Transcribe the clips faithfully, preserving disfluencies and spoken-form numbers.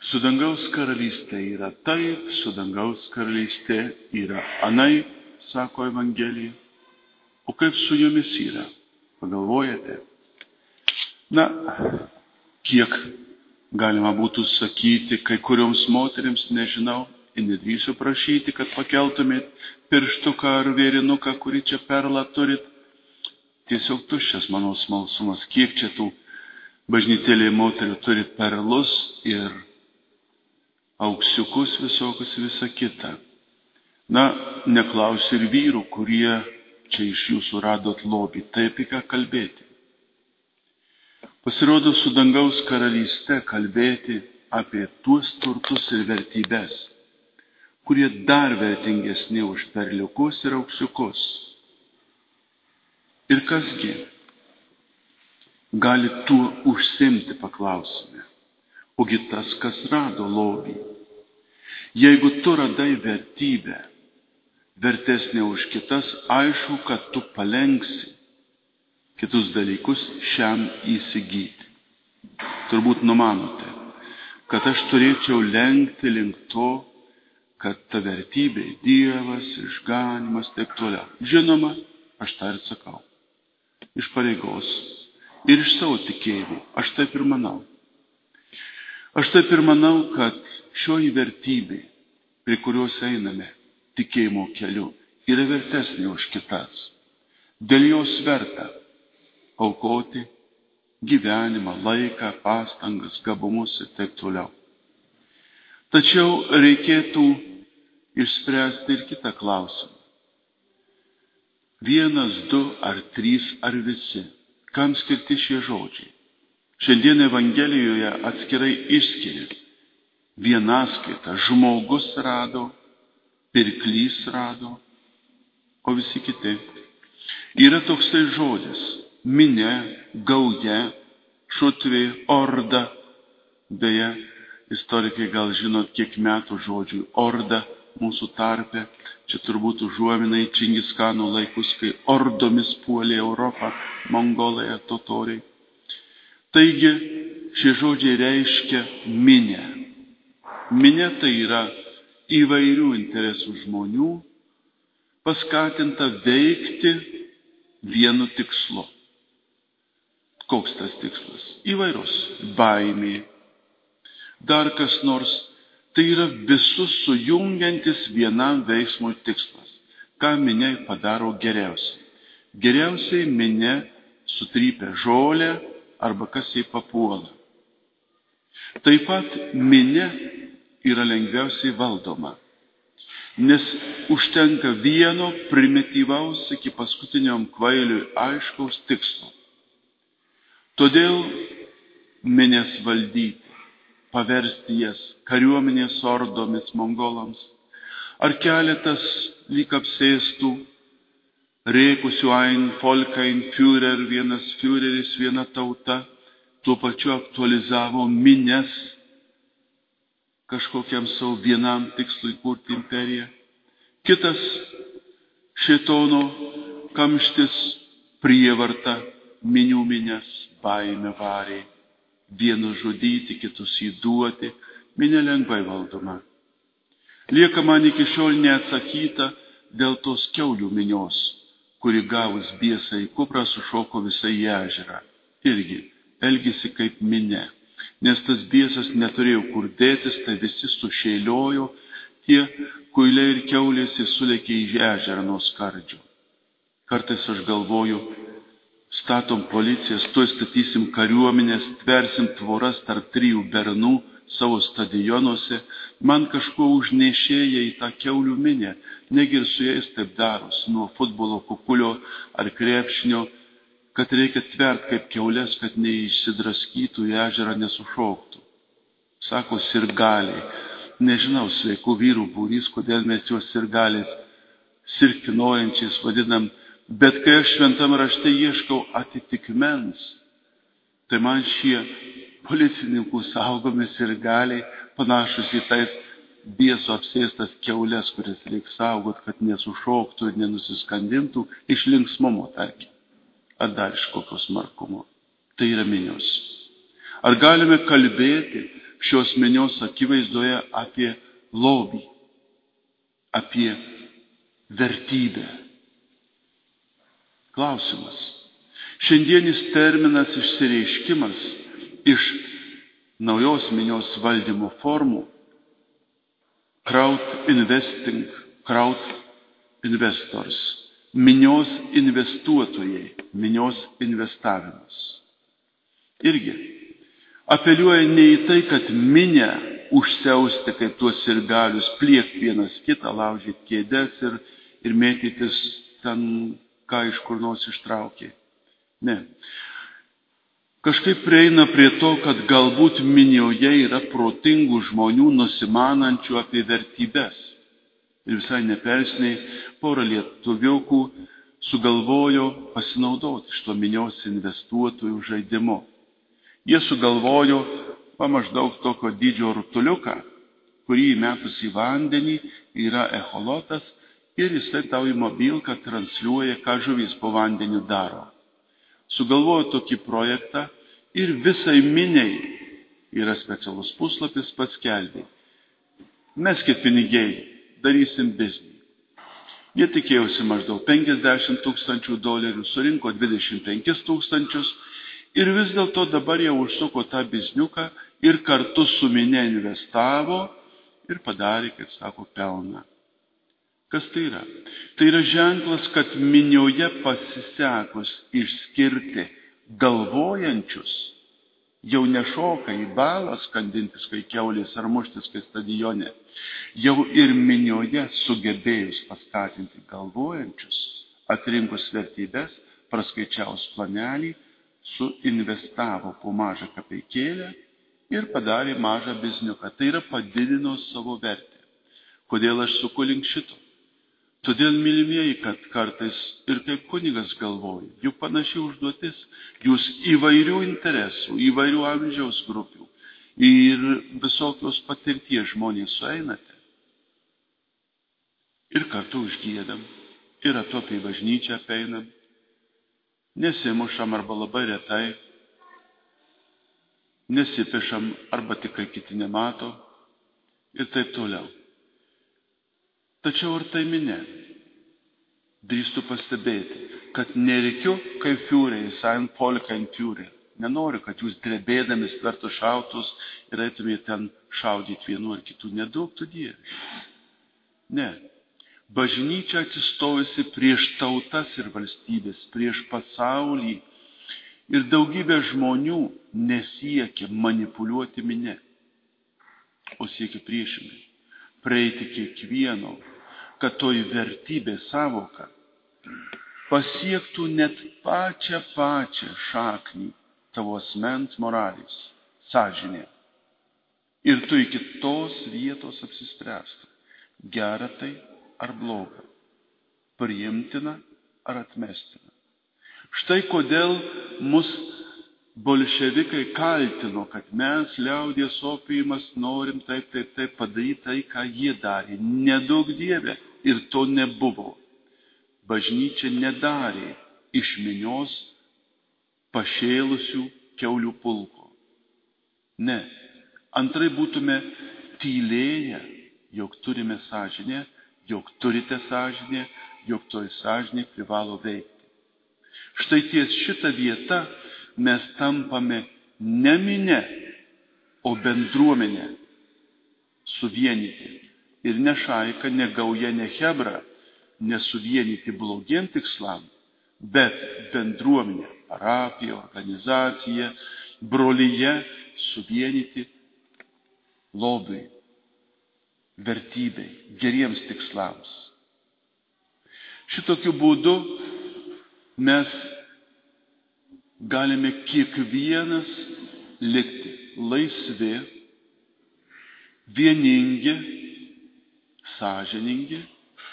Su dangaus karalystė yra taip, su dangaus karalystė yra anaip, sako Evangelija. O kaip su jumis yra? Pagalvojate? Na, kiek galima būtų sakyti, kai kurioms moterims, nežinau, ir nedrįsiu prašyti, kad pakeltumėt pirštuką ar vėrinuką, kurį čia perlą turit. Tiesiog tuščias mano smalsumas, kiek čia tų bažnytėlėje moterių turit perlus ir auksiukus visokius visą kitą. Na, neklausiu ir vyrų, kurie čia iš jūsų radot lobį, taip į ką kalbėti. Pasirodo, su dangaus karalyste kalbėti apie tuos turtus ir vertybės, kurie dar vertingesni už perliukus ir auksiukus. Ir kasgi gali tuo užsimti, paklausime. Ogi tas, kas rado lobį. Jeigu tu radai vertybę, vertesnė už kitas, aišku, kad tu palengsi kitus dalykus šiam įsigyti. Turbūt numanote, kad aš turėčiau lenkti link to, kad ta vertybė, Dievas, išganymas, taip toliau. Žinoma, aš tą ir sakau. Iš pareigos ir iš savo tikėjimo. Aš taip ir manau. Aš taip ir manau, kad šioji vertybė, prie kurios einame tikėjimo keliu, yra vertesnė už kitas. Dėl jos verta aukoti gyvenimą, laiką, pastangas, gabumus ir taip toliau. Tačiau reikėtų išspręsti ir kitą klausimą. Vienas, du ar trys ar visi. Kam skirti šie žodžiai? Šiandien Evangelijoje atskirai išskiria vienaskaita. Žmogus rado, pirklys rado, o visi kiti. Yra toksai žodis. Minia, gauja, šutvė, orda. Beje, istorikai gal žinot, kiek metų žodžiui orda mūsų tarpe. Čia turbūt užuomina į Čingiskano laikus, kai ordomis puolė Europą, mongolai, totoriai. Taigi, šie žodžiai reiškia minę. Minė tai yra įvairių interesų žmonių, paskatinta veikti vienu tikslu. Koks tas tikslas? Įvairus. Baimė. Dar kas nors. Tai yra visus sujungiantis vienam veiksmui tikslas. Ką minė padaro geriausiai? Geriausiai minė sutrypia žolę arba kas jai papuola. Taip pat minė yra lengviausiai valdoma, nes užtenka vieno primityvaus iki paskutiniam kvailiui aiškaus tikslo. Todėl minės valdyti, paversti jas kariuomenės ordomis mongolams, ar keletas lyg apsėstų, rėkusių ein Volkein Führer, vienas Führeris, viena tauta, tuo pačiu aktualizavo minės kažkokiam savo vienam tikslui kurti imperiją. Kitas šėtono kamštis prievarta minių minės, baimę varė. Vienus žudyti, kitus įduoti, minė lengvai valdoma. Lieka man iki šiol neatsakyta dėl tos kiaulių minios, kuri gavus biesą į kuprą sušoko visai į ežerą. Irgi elgėsi kaip minė, nes tas biesas neturėjo kur dėtis, tai visi sušėliojo, tie kuiliai ir kiaulės sulėkė į ežerą nuo skardžio. Kartais aš galvoju, statom policijas, tuoj statysim kariuomenės, tversim tvoras tarp trijų bernų savo stadionuose, man kažko užnešėja į tą kiaulių minę, negi ir su jais taip daros, nuo futbolo kukulio ar krepšinio, kad reikia tvert kaip kiaulės, kad neišsidraskytų į ežerą, nesušoktų. Sako sirgaliai, nežinau, sveikų vyrų būrys, kodėl mes juos sirgaliais sirkinojančiais vadinam. Bet kai aš šventam rašte ieškau atitikmens, tai man šie policininkų saugomi sirgaliai panašus į tais bieso apsėstas kiaulės, kuris reikia saugot, kad nesušoktų ir nenusiskandintų iš linksmumo, tarkim, ar dar iš kokios smarkumo. Tai yra minios. Ar galime kalbėti, šios minios akivaizdoje apie lobį, apie vertybę. Klausimas. Šiandienis terminas išsireiškimas iš naujos minios valdymo formų crowd investing, crowd investors, minios investuotojai, minios investavimas. Irgi apeliuoja ne į tai, kad minę užsiausti kaip tuos sirgalius, pliekti vienas kitą, laužyti kėdes ir, ir mėtytis ten, ką iš kur nors ištraukė. Ne. Kažkaip prieina prie to, kad galbūt minioje yra protingų žmonių nusimanančių apie vertybės. Ir visai nepersniai porą lietuviukų sugalvojo pasinaudoti iš to minios investuotojų žaidimo. Jie sugalvojo va maždaug tokio dydžio rutuliuką, kurį įmetus į vandenį yra echolotas ir jisai tau į mobilką transliuoja, ką žuvis po vandeniu daro. Sugalvojo tokį projektą ir visai miniai yra specialus puslapis paskelbė. Meskit pinigiai, darysim biznį. Jie tikėjosi maždaug penkiasdešimt tūkstančių dolerių, surinko dvidešimt penkis tūkstančius ir vis dėlto dabar jau užsuko tą bizniuką ir kartu su minia investavo ir padarė, kaip sako, pelną. Kas tai yra? Tai yra ženklas, kad minioje pasisekus išskirti galvojančius, jau nešoka į balą skandintis, kai kiaulės ar muštis, kai stadione, jau ir minioje sugebėjus paskatinti galvojančius, atrinkus vertybės, praskaičiaus planelį, suinvestavo po mažą kapeikėlę ir padarė mažą bizniuką. Tai yra padidino savo vertę. Kodėl aš suku link šito? Todėl, mylimieji, kad kartais ir kaip kunigas galvoju, juk panašiai užduotis, jūs įvairių interesų, įvairių amžiaus grupių ir visokios patirties žmonės sueinate. Ir kartu užgiedam, ir atopį bažnyčią apeinam, nesimušam arba labai retai, nesipešam arba tik kai kiti nemato ir taip toliau. Tačiau ir tai minė. Drįstu pastebėti, kad nereikiu kaip fiureris, ein Volk, ein Führer. Nenoriu, kad jūs drebėdami stvertų šautus ir eitumėte ten šaudyti vienu ar kitų. Nedaug tu Dieve. Ne. Bažnyčia atsistojusi prieš tautas ir valstybės, prieš pasaulį. Ir daugybė žmonių nesiekia manipuliuoti minė, o siekia priešingai. Prieiti kiekvieno, kad toji vertybė savoka pasiektų net pačią pačią šaknį tavo asmens moralės, sąžinė. Ir tu iki tos vietos apsispręstų, gera tai ar bloga, priimtina ar atmestina. Štai kodėl mus bolševikai kaltino, kad mes liaudies opijimas norim taip, taip, taip padaryti tai, ką jie darė. Nedaug Dieve ir to nebuvo. Bažnyčia nedarė iš minios pašėlusių kiaulių pulko. Ne. Antrai būtume tylėję, jog turime sąžinę, jog turite sąžinę, jog toji sąžinė privalo veikti. Štai ties šitą vietą mes tampame ne minė, o bendruomenė suvienyti. Ir ne šaika, ne gauja, ne hebra, nesuvienyti blogiem tikslam, bet bendruomenė, parapija, organizacija, brolyje suvienyti lobiui, vertybei, geriems tikslams. Šitokiu būdu mes galime kiekvienas likti laisvi, vieningi, sąžiningi.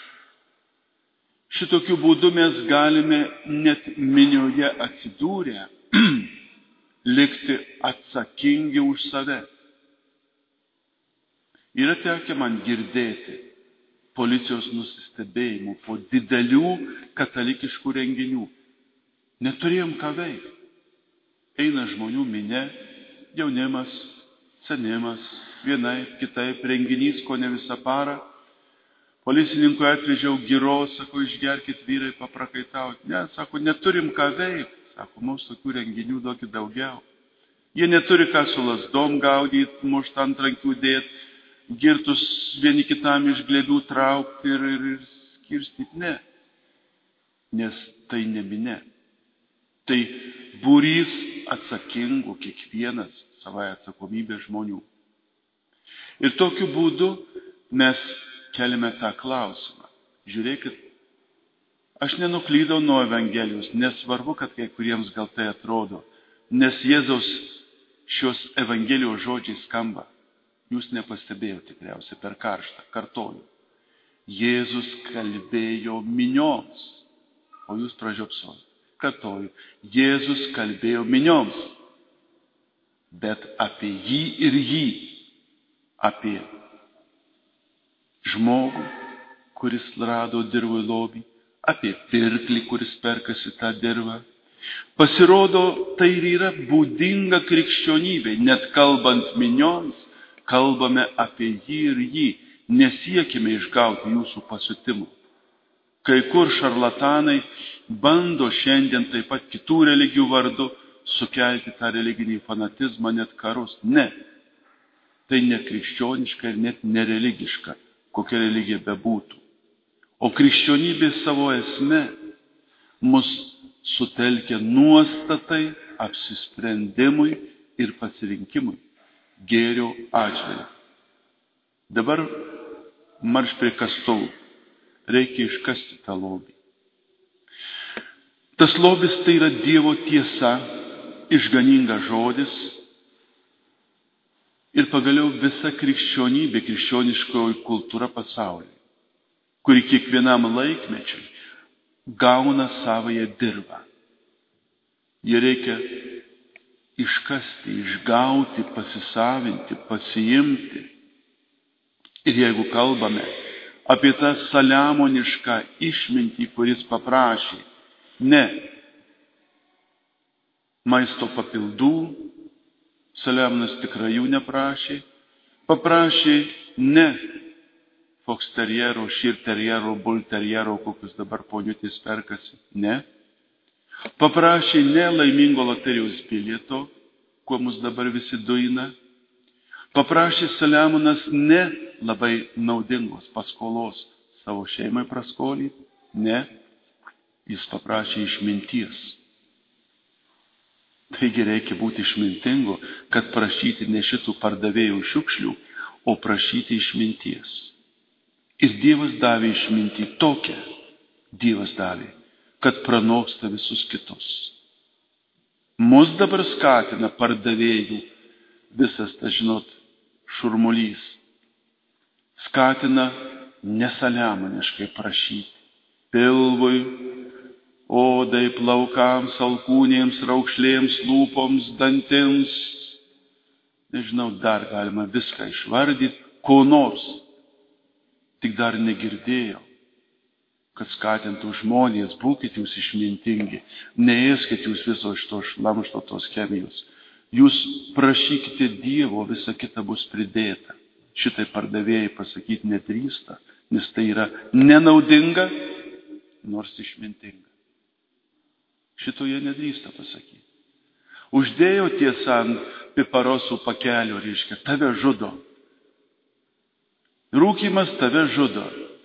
Šitokiu būdu mes galime net minioje atsidūrę likti atsakingi už save. Yra tekę man girdėti policijos nusistebėjimų po didelių katalikiškų renginių. Neturėjom ką veikti. Eina žmonių minė, jaunimas, senimas, vienaip, kitaip, renginys, ko ne visą parą. Policininkui atvežiau giros, sako, išgerkit vyrai paprakaitauti. Ne, sako, neturim ką veikti. Sako, mums tokių renginių duokit daugiau. Jie neturi ką su lasdom gaudyti, mušt ant rankių dėti, girtus vieni kitam iš glėbių traukti ir, ir, ir skirstyti. Ne. Nes tai ne minia. Tai būrys atsakingų, kiekvienas savai atsakomybė žmonių. Ir tokiu būdu mes keliame tą klausimą. Žiūrėkit, aš nenuklydau nuo Evangelijos, nesvarbu, kad kai kuriems gal tai atrodo, nes Jėzaus šios Evangelijos žodžiai skamba. Jūs nepastebėjote tikriausiai per karštą, kartoju. Jėzus kalbėjo minioms, o jūs pražiopsojate. Kartoju, Jėzus kalbėjo minioms, bet apie jį ir jį, apie žmogų, kuris rado dirvoj lobį, apie pirklį, kuris perkasi tą dirvą. Pasirodo, tai ir yra būdinga krikščionybei, net kalbant minioms, kalbame apie jį ir jį, nesiekime išgauti jūsų pasiutimų. Kai kur šarlatanai bando šiandien taip pat kitų religijų vardu sukelti tą religinį fanatizmą, net karus. Ne, tai nekrikščioniška ir net nereligiška, kokia religija bebūtų. O krikščionybė savo esme mus sutelkia nuostatai, apsisprendimui ir pasirinkimui gėrio atžvilgiu. Dabar marš prie kastuvų. Reikia iškasti tą lobį. Tas lobis tai yra Dievo tiesa, išganingas žodis ir pagaliau visa krikščionybė, krikščioniškoji kultūra pasaulyje, kuri kiekvienam laikmečiui gauna savąją dirvą. Jie reikia iškasti, išgauti, pasisavinti, pasiimti. Ir jeigu kalbame apie tą saliamonišką išmintį, kuris paprašė ne maisto papildų, Saliamonas tikrai jų neprašė, paprašė ne foksterjero, širterjero, bulterjero, kokius dabar poniutės perkasi, ne. Paprašė ne laimingo loterijos bilieto, kuo mus dabar visi duina. Paprašė Saliamonas ne labai naudingos paskolos savo šeimai praskolyti, ne, jis paprašė išminties. Taigi reikia būti išmintingu, kad prašyti ne šitų pardavėjų šiukšlių, o prašyti išminties. Ir Dievas davė išmintį tokią, Dievas davė, kad pranoksta visus kitus. Mus dabar skatina pardavėjų visas, tas, žinot, šurmulys. Skatina nesaliamoniškai prašyti. Pilvui, odai, plaukams, alkūnėms, raukšlėms, lūpoms, dantims. Nežinau, dar galima viską išvardyti, ko nors. Tik dar negirdėjau, kad skatintų žmonės, būkite jūs išmintingi, neėskite jūs viso šito šlamšto tos chemijos. Jūs prašykite Dievo, visa kita bus pridėta. Šitai pardavėjai pasakyti nedrįsta, nes tai yra nenaudinga, nors išmintinga. Šito jie nedrįsta pasakyti. Uždėjo tiesą ant piparosų pakelio, reiškia, tave žudo. Rūkymas tave žudo.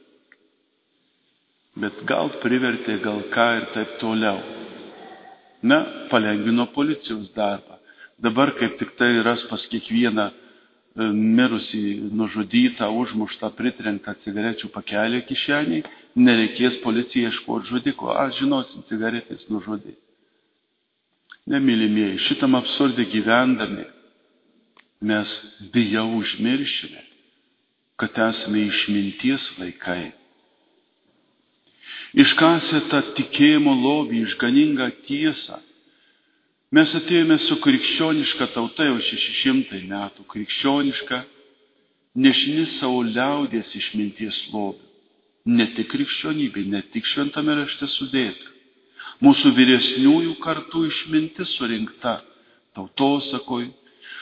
Bet gal privertė, gal ką ir taip toliau. Na, palengvino policijos darbą. Dabar kaip tik tai ras pas kiekvieną mirusį, nužudytą, užmuštą, pritrenktą cigarečių pakelį kišeniai, nereikės policijai ieškoti žudiko. A, žinosim, cigaretės nužudė. Nemylimieji, šitam absurdė gyvendami mes bijau užmiršime, kad esame išminties vaikai. Iškasę tą tikėjimo lobį, išganingą tiesą, mes atėjome su krikščioniška tauta jau šeši šimtai metų, krikščioniška, nešini savo liaudies išminties lobių. Ne tik krikščionybė, ne tik šventame rašte sudėta. Mūsų vyresniųjų kartų išmintis surinkta tautosakoj,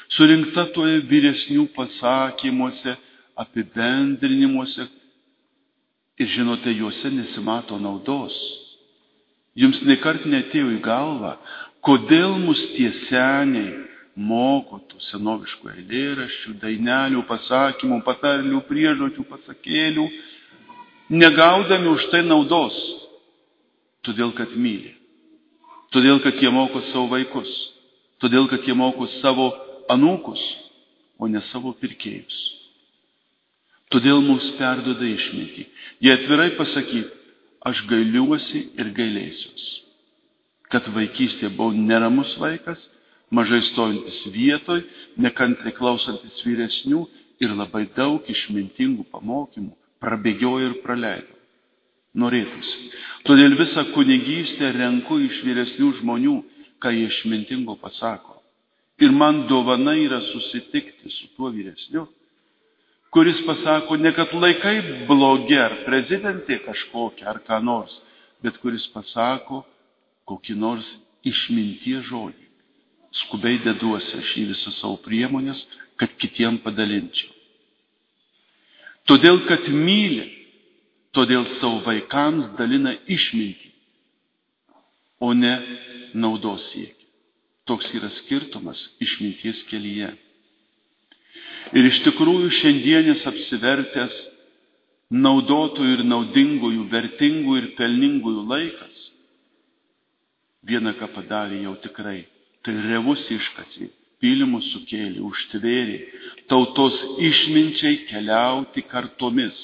surinkta toje vyresnių pasakymuose, apibendrinimuose. Ir žinote, juose nesimato naudos. Jums nekart neatėjo į galvą, kodėl mus tie seniai moko tų senoviškų eilėraščių, dainelių, pasakymų, patarlių, priežodžių, pasakėlių, negaudami už tai naudos, todėl kad myli, todėl kad jie moko savo vaikus, todėl kad jie moko savo anūkus, o ne savo pirkėjus. Todėl mums perduoda išmintį. Jie atvirai pasakyt, aš gailiuosi ir gailėsiuos, kad vaikystė buvo neramus vaikas, mažai stojantis vietoj, nekantriai klausantis vyresnių ir labai daug išmintingų pamokymų prabėgiojo ir praleido. Norėtųsi. Todėl visą kunigystę renku iš vyresnių žmonių, ką jie išmintingo pasako. Ir man dovana yra susitikti su tuo vyresniu, kuris pasako, ne kad laikai blogi ar prezidentė kažkokia ar ką nors, bet kuris pasako kokį nors išminties žodį. Skubiai deduosi aš į visas savo priemonės, kad kitiem padalinčiau. Todėl, kad myli, todėl savo vaikams dalina išmintį, o ne naudos siekia. Toks yra skirtumas išminties kelyje. Ir iš tikrųjų šiandienis apsivertęs naudotojų ir naudingųjų, vertingųjų ir pelningųjų laikas, vieną ką padarė jau tikrai, tai revus iškasė, pylimus sukėlė, užtvėrė, tautos išminčiai keliauti kartomis.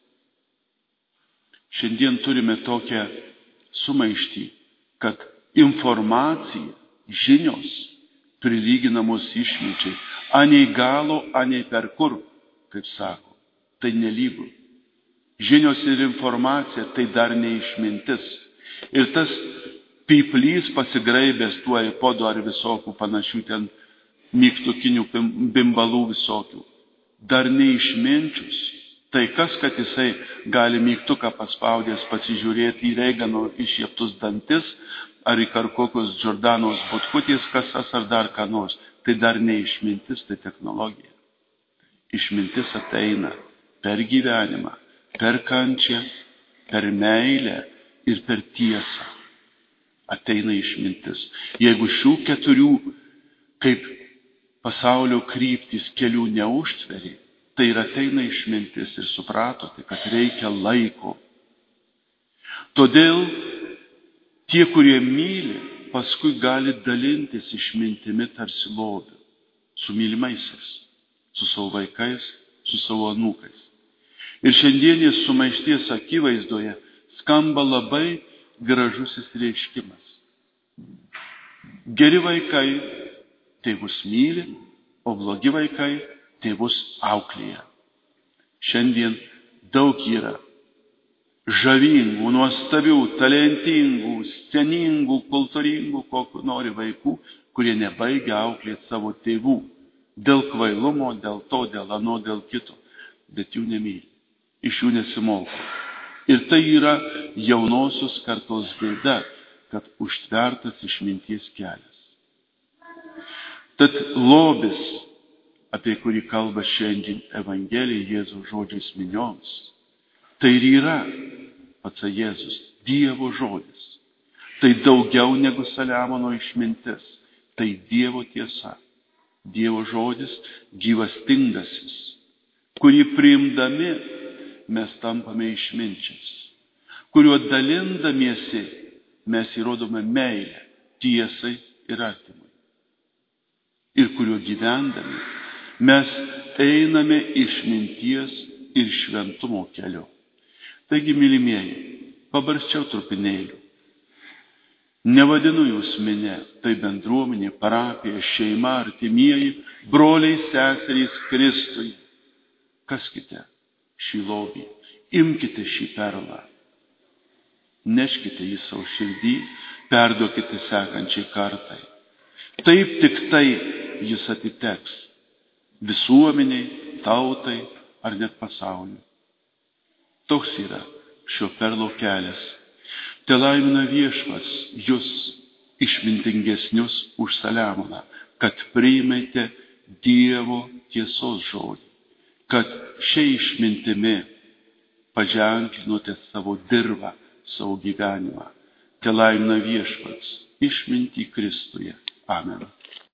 Šiandien turime tokią sumaištį, kad informacija, žinios prilyginamos išminčiai, anei galo, anei per kur, kaip sako, tai nelygu. Žinios ir informacija tai dar neišmintis. Ir tas pyplys pasigraibęs tuo iPodu ar visokių panašių ten mygtukinių bimbalų visokių, dar neišminčius. Tai kas, kad jisai gali mygtuką paspaudęs pasižiūrėti į Reigano išjeptus dantis, ar į kokios Džordanos butkutės kasas, ar dar ką nors. Tai dar neišmintis, tai technologija. Išmintis ateina per gyvenimą, per kančią, per meilę ir per tiesą. Ateina išmintis. Jeigu šių keturių, kaip pasaulio kryptis, kelių neužtveri, tai ir ateina išmintis ir supratote, kad reikia laiko. Todėl tie, kurie myli, paskui gali dalintis išmintimi tarsi lobiu, su mylimaisiais, su savo vaikais, su savo anūkais. Ir šiandienės sumaišties akivaizdoje skamba labai gražusis reiškimas. Geri vaikai tėvus myli, o blogi vaikai tėvus auklėja. Šiandien daug yra žavingų, nuostabių, talentingų, seningų, kultūringų, kokių nori vaikų, kurie nebaigia auklėti savo tėvų. Dėl kvailumo, dėl to, dėl ano, dėl kito. Bet jų nemyli. Iš jų nesimoko. Ir tai yra jaunosios kartos bėda, kad užtvertas išminties kelias. Tad lobis, apie kurį kalba šiandien Evangelija Jėzaus žodžiais minioms, tai ir yra pats Jėzus, Dievo žodis. Tai daugiau negu Saliamono išmintis. Tai Dievo tiesa. Dievo žodis gyvastingasis, kurį priimdami mes tampame išminčiais, kuriuo dalindamiesi mes įrodome meilę tiesai ir artimui. Ir kuriuo gyvendami mes einame išminties ir šventumo keliu. Taigi, mylimieji, pabarščiau trupinėlių. Nevadinu jūs minė, tai bendruomenė, parapija, šeima, artimieji, broliai, seserys Kristui. Kaskite šį lobį, imkite šį perlą, neškite jį savo širdį, perduokite sekančiai kartai. Taip tik tai jis atiteks visuomeniai, tautai ar net pasauliui. Toks yra šio perlo kelias. Te laimina Viešpats jūs išmintingesnius už Saliamoną, kad priimėte Dievo tiesos žodį, kad šia išmintimi paženklinote savo dirvą, savo gyvenimą. Te laimina Viešpats išmintį Kristuje. Amen.